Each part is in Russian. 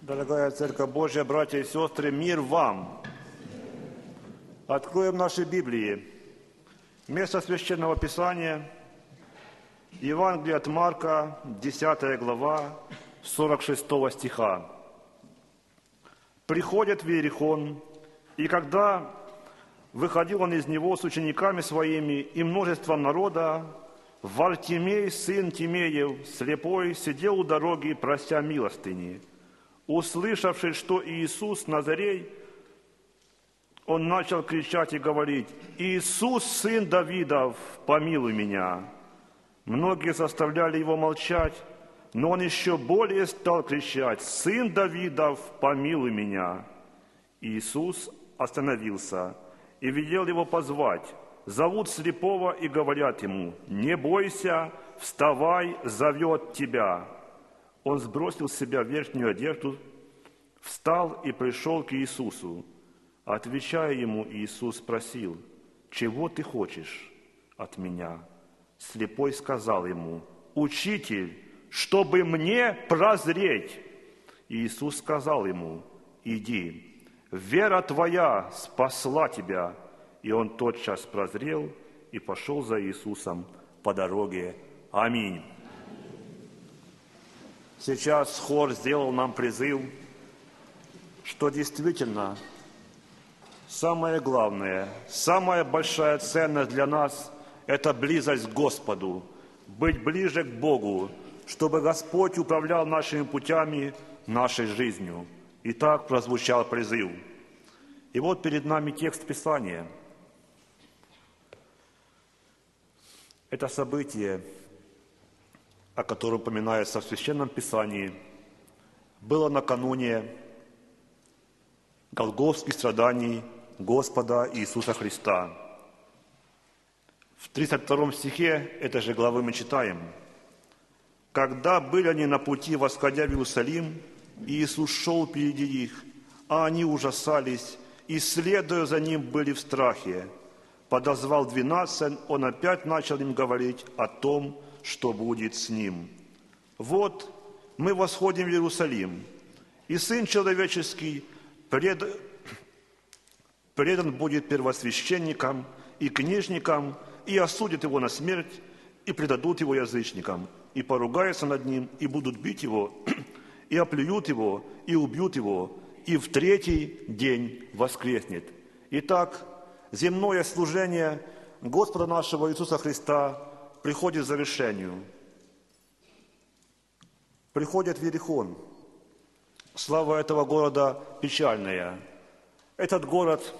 Дорогая Церковь Божья, братья и сестры, мир вам! Откроем наши Библии. Место Священного Писания, Евангелие от Марка, 10 глава, 46 стиха. «Приходит в Иерихон, и когда выходил он из него с учениками своими и множеством народа, Вартимей, сын Тимеев, слепой, сидел у дороги, прося милостыни. Услышавши, что Иисус Назарей, он начал кричать и говорить: «Иисус, сын Давидов, помилуй меня!» Многие заставляли его молчать, но он еще более стал кричать: «Сын Давидов, помилуй меня!» Иисус остановился и велел его позвать. Зовут слепого и говорят ему: «Не бойся, вставай, зовет тебя». Он сбросил с себя верхнюю одежду, встал и пришел к Иисусу. Отвечая ему, Иисус спросил: «Чего ты хочешь от меня?» Слепой сказал ему: «Учитель, чтобы мне прозреть». Иисус сказал ему: «Иди, вера твоя спасла тебя». И он тотчас прозрел и пошел за Иисусом по дороге. Аминь. Сейчас хор сделал нам призыв, что действительно самое главное, самая большая ценность для нас – это близость к Господу, быть ближе к Богу, чтобы Господь управлял нашими путями, нашей жизнью. И так прозвучал призыв. И вот перед нами текст Писания. Это событие, о котором упоминается в Священном Писании, было накануне голгофских страданий Господа Иисуса Христа. В 32 стихе этой же главы мы читаем: «Когда были они на пути, восходя в Иерусалим, Иисус шел впереди их, а они ужасались, и, следуя за Ним, были в страхе. Подозвал 12, Он опять начал им говорить о том, что будет с Ним. Вот мы восходим в Иерусалим, и Сын Человеческий предан будет первосвященникам и книжникам, и осудят Его на смерть, и предадут Его язычникам, и поругаются над Ним, и будут бить Его, и оплюют Его, и убьют Его, и в третий день воскреснет». Итак, земное служение Господа нашего Иисуса Христа приходит к завершению. Приходит в Иерихон. Слава этого города печальная. Этот город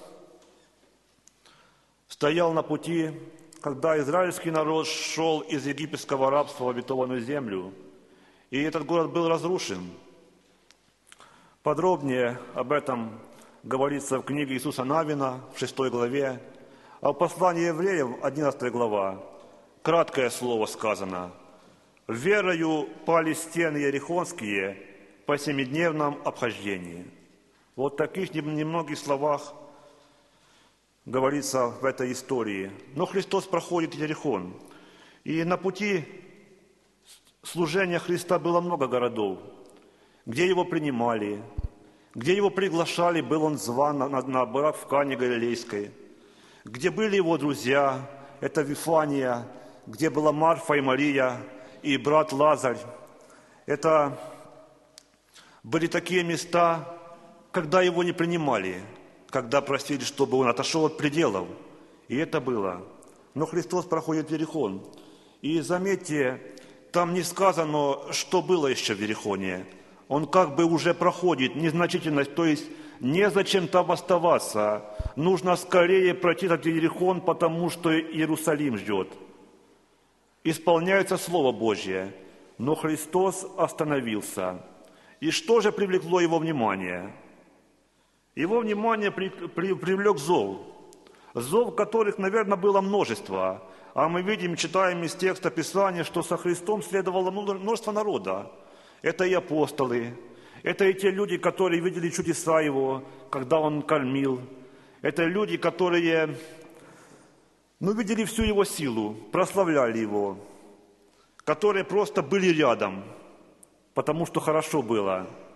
стоял на пути, когда израильский народ шел из египетского рабства в обетованную землю. И этот город был разрушен. Подробнее об этом говорится в книге Иисуса Навина в 6 главе, а в послании евреев, 11 глава, краткое слово сказано: «Верою пали стены иерихонские по семидневном обхождении». Вот в таких немногих словах говорится в этой истории. Но Христос проходит Иерихон, и на пути служения Христа было много городов, где Его принимали, где Его приглашали, был Он зван на брак в Кане Галилейской, где были Его друзья, это Вифания, где была Марфа и Мария, и брат Лазарь. Это были такие места, когда Его не принимали, когда просили, чтобы Он отошел от пределов. И это было. Но Христос проходит в Иерихон. И заметьте, там не сказано, что было еще в Иерихоне. Он как бы уже проходит незначительность, то есть незачем там оставаться. Нужно скорее пройти этот Иерихон, потому что Иерусалим ждет. Исполняется Слово Божье, но Христос остановился. И что же привлекло Его внимание? Его внимание привлек зов. Зов, которых, наверное, было множество. А мы видим, читаем из текста Писания, что со Христом следовало множество народа. Это и апостолы, это и те люди, которые видели чудеса Его, когда Он кормил. Это люди, которые видели всю Его силу, прославляли Его, которые просто были рядом, потому что хорошо было.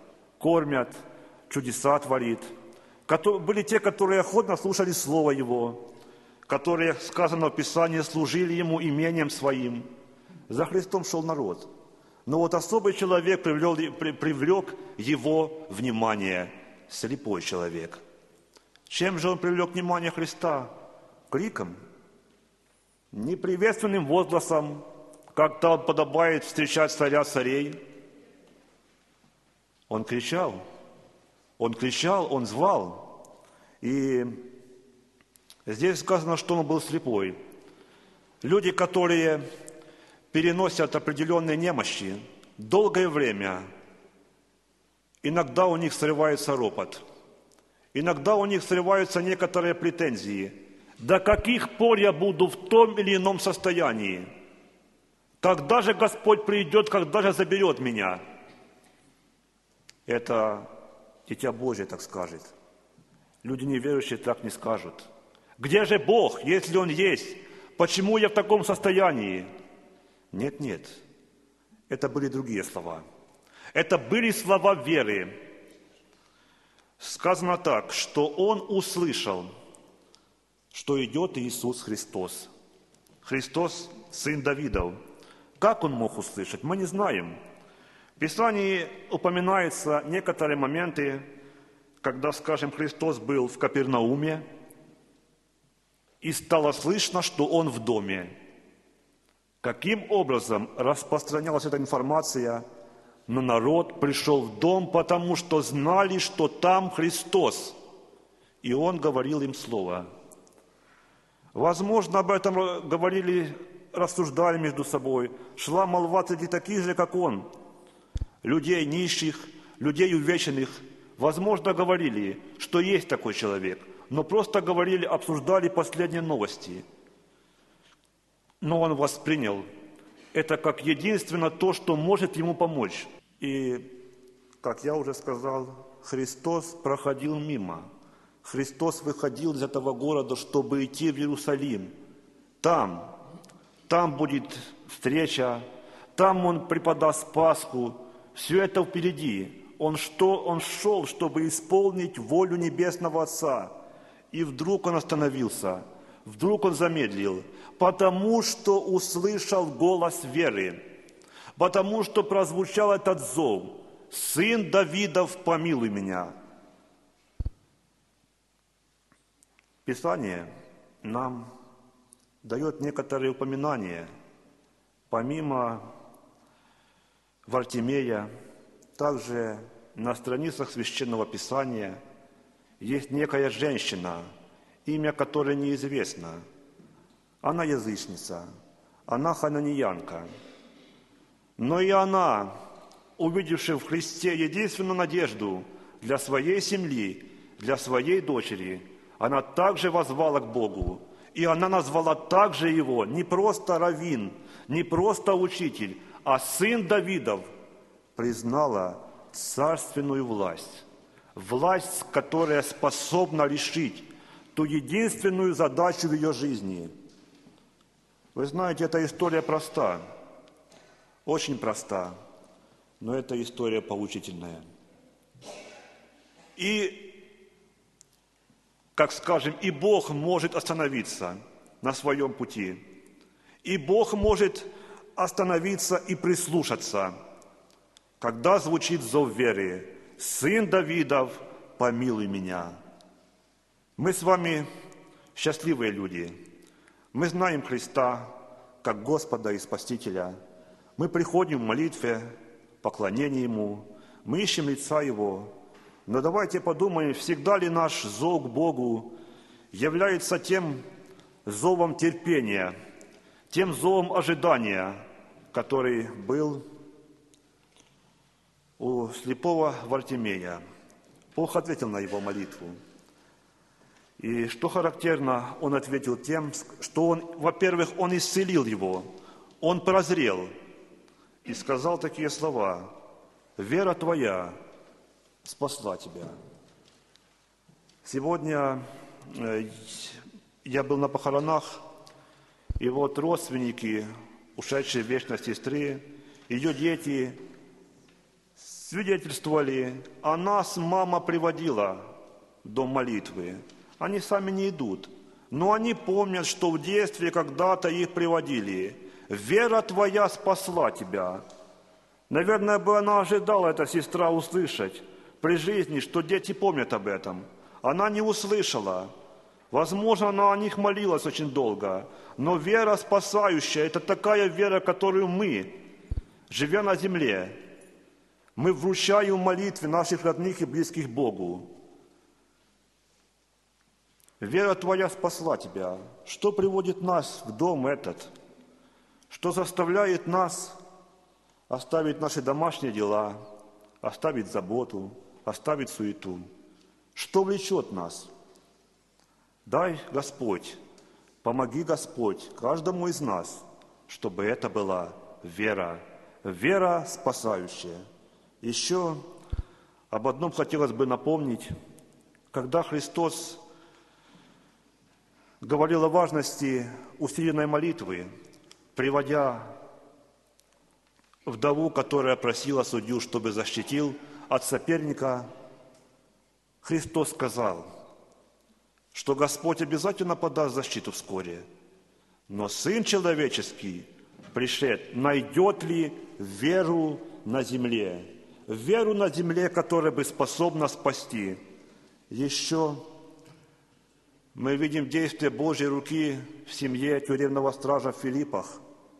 кормят, чудеса творит. Были те, которые охотно слушали Слово Его, которые, сказано в Писании, служили Ему имением своим. За Христом шел народ. Но вот особый человек привлек его внимание, слепой человек. Чем же он привлек внимание Христа? Криком, неприветственным возгласом, как там подобает встречать царя царей. Он кричал, он звал. И здесь сказано, что он был слепой. Люди, которые переносят определенные немощи, долгое время, иногда у них срывается ропот, иногда у них срываются некоторые претензии. До каких пор я буду в том или ином состоянии? Когда же Господь придет, когда же заберет меня? Это Дитя Божие так скажет. Люди неверующие так не скажут. Где же Бог, если Он есть? Почему я в таком состоянии? Нет, это были другие слова. Это были слова веры. Сказано так, что он услышал, что идет Иисус Христос. Христос, сын Давидов. Как он мог услышать, мы не знаем. В Писании упоминаются некоторые моменты, когда, скажем, Христос был в Капернауме, и стало слышно, что он в доме. Каким образом распространялась эта информация? Но народ пришел в дом, потому что знали, что там Христос. И Он говорил им слово. Возможно, об этом говорили, рассуждали между собой. Шла молва среди таких же, как Он. Людей нищих, людей увеченных. Возможно, говорили, что есть такой человек. Но просто говорили, обсуждали последние новости. Но он воспринял это как единственно то, что может ему помочь. И, как я уже сказал, Христос проходил мимо. Христос выходил из этого города, чтобы идти в Иерусалим. Там будет встреча, там Он преподаст Пасху. Все это впереди. Он шел, чтобы исполнить волю Небесного Отца. И вдруг Он остановился. Вдруг он замедлил, потому что услышал голос веры, потому что прозвучал этот зов: «Сын Давидов, помилуй меня». Писание нам дает некоторые упоминания. Помимо Вартимея, также на страницах Священного Писания есть некая женщина, имя которой неизвестно. Она язычница, она хананиянка. Но и она, увидевши в Христе единственную надежду для своей семьи, для своей дочери, она также воззвала к Богу. И она назвала также его не просто раввин, не просто учитель, а сын Давидов, признала царственную власть. Власть, которая способна решить ту единственную задачу в ее жизни. Вы знаете, эта история проста, очень проста, но это история поучительная. И, как скажем, и Бог может остановиться на своем пути. И Бог может остановиться и прислушаться, когда звучит зов веры: «Сын Давидов, помилуй меня». Мы с вами счастливые люди. Мы знаем Христа как Господа и Спасителя. Мы приходим в молитве, поклонении Ему, мы ищем лица Его. Но давайте подумаем, всегда ли наш зов к Богу является тем зовом терпения, тем зовом ожидания, который был у слепого Вартимея. Бог ответил на его молитву. И что характерно, он ответил тем, что он, во-первых, он исцелил его, он прозрел и сказал такие слова: «Вера твоя спасла тебя». Сегодня я был на похоронах, и вот родственники ушедшей в вечность сестры, ее дети, свидетельствовали, а нас мама приводила в дом молитвы. Они сами не идут, но они помнят, что в детстве когда-то их приводили. Вера твоя спасла тебя. Наверное, бы она ожидала, эта сестра, услышать при жизни, что дети помнят об этом. Она не услышала. Возможно, она о них молилась очень долго. Но вера спасающая – это такая вера, которую мы, живя на земле, мы вручаем в молитве наших родных и близких Богу. Вера твоя спасла тебя. Что приводит нас в дом этот? Что заставляет нас оставить наши домашние дела, оставить заботу, оставить суету? Что влечет нас? Дай, Господь, помоги, Господь, каждому из нас, чтобы это была вера, вера спасающая. Еще об одном хотелось бы напомнить. Когда Христос говорил о важности усиленной молитвы, приводя вдову, которая просила судью, чтобы защитил от соперника, Христос сказал, что Господь обязательно подаст защиту вскоре, но Сын Человеческий, пришед, найдет ли веру на земле? Веру на земле, которая бы способна спасти. Еще мы видим действие Божьей руки в семье тюремного стража в Филиппах,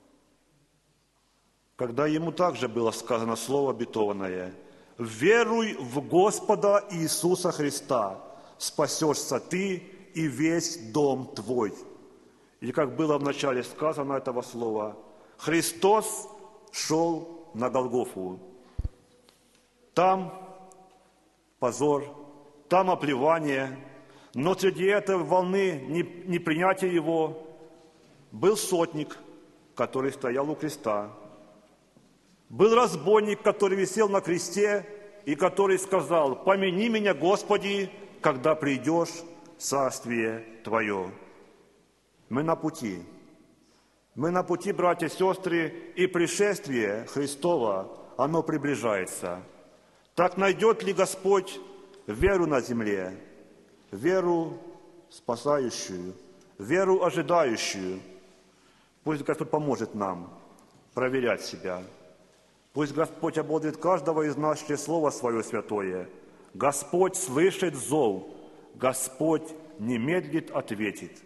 когда ему также было сказано слово обетованное: «Веруй в Господа Иисуса Христа, спасешься ты и весь дом твой». И как было вначале сказано этого слова, Христос шел на Голгофу. Там позор, там оплевание, но среди этой волны непринятия его был сотник, который стоял у креста. Был разбойник, который висел на кресте и который сказал: «Помяни меня, Господи, когда придешь в царствие Твое». Мы на пути. Мы на пути, братья и сестры, и пришествие Христова, оно приближается. Так найдет ли Господь веру на земле, веру спасающую, веру ожидающую? Пусть Господь поможет нам проверять себя. Пусть Господь ободрит каждого из нас через Слово Свое Святое. Господь слышит зов, Господь не медлит ответить.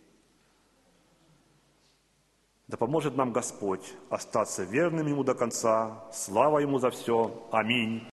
Да поможет нам Господь остаться верным Ему до конца. Слава Ему за все. Аминь.